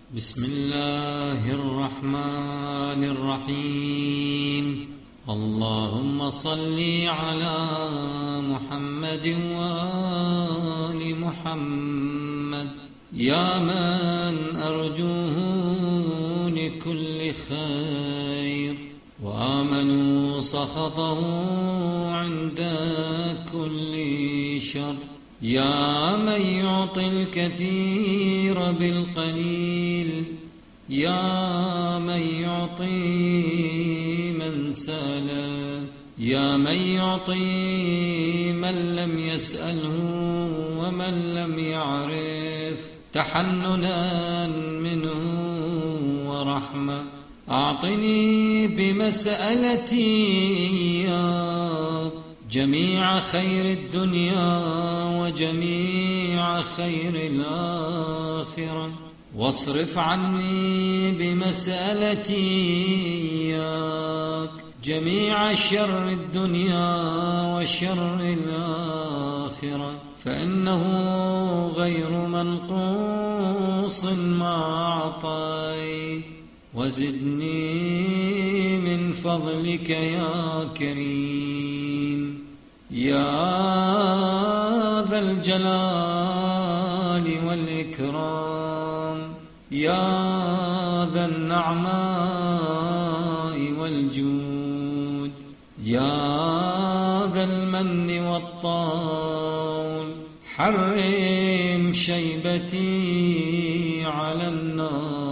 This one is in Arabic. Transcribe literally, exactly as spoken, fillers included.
بسم الله الرحمن الرحيم. اللهم صل على محمد وآل محمد يا من أرجوه لكل خير وآمنوا سخطه عند كل شر، يا من يعطي الكثير بالقليل، يا من يعطي من سأله، يا من يعطي من لم يسأله ومن لم يعرف، تحننا منه ورحمة. أعطني بمسألتي إياك جميع خير الدنيا وجميع خير الآخرة، واصرف عني بمسألتي إياك جميع شر الدنيا وشر الآخرة، فإنه غير منقوص ما أعطيت، وزدني من فضلك يا كريم يا ذا الجلال والإكرام، يا ذا النعماء والجود، يا ذا المن والطول، حرم شيبتي على النار